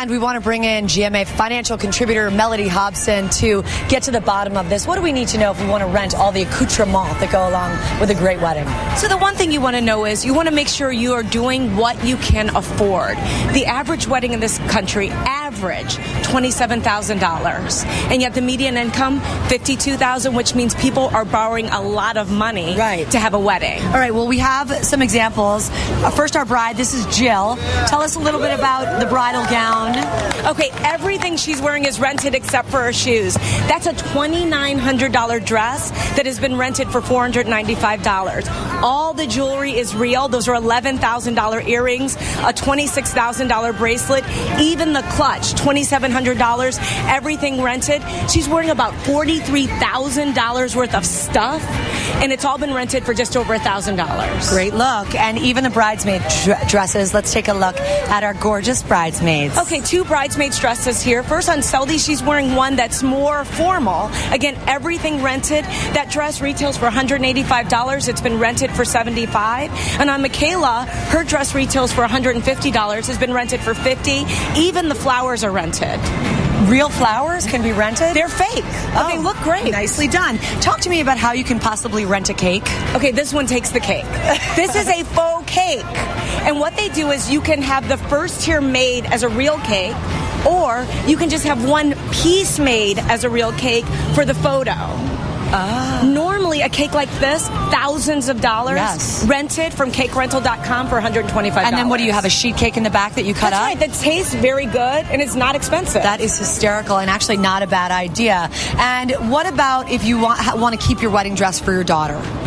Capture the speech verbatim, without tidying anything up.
And we want to bring in G M A financial contributor Melody Hobson to get to the bottom of this. What do we need to know if we want to rent all the accoutrements that go along with a great wedding? So the one thing you want to know is you want to make sure you are doing what you can afford. The average wedding in this country, average twenty-seven thousand dollars. And yet the median income, fifty-two thousand dollars, which means people are borrowing a lot of money right. to have a wedding. All right, well, we have some examples. Uh, first, our bride, this is Jill. Tell us a little bit about the bridal gown. Okay, everything she's wearing is rented except for her shoes. That's a twenty-nine hundred dollars dress that has been rented for four hundred ninety-five dollars. All the jewelry is real. Those are eleven thousand dollars earrings, a twenty-six thousand dollars bracelet, even the clutch, twenty-seven hundred dollars, everything rented. She's wearing about forty-three thousand dollars worth of stuff, and it's all been rented for just over one thousand dollars. Great look. And even the bridesmaid dr- dresses. Let's take a look at our gorgeous bridesmaids. Okay, two bridesmaids dresses here. First on Seldy, she's wearing one that's more formal. Again, everything rented. That dress retails for one hundred eighty-five dollars. It's been rented for seventy-five dollars. And on Michaela, her dress retails for one hundred fifty dollars. Has been rented for fifty dollars. Even the flowers are rented. Real flowers can be rented? They're fake, but oh, they look great. Nicely done. Talk to me about how you can possibly rent a cake. Okay, this one takes the cake. This is a faux cake. And what they do is you can have the first tier made as a real cake, or you can just have one piece made as a real cake for the photo. Ah. Normally, a cake like this, thousands of dollars, yes. rented from cake rental dot com for one hundred twenty-five dollars. And then what do you have, a sheet cake in the back that you cut That's up? right. That tastes very good, and it's not expensive. That is hysterical and actually not a bad idea. And what about if you want, want to keep your wedding dress for your daughter?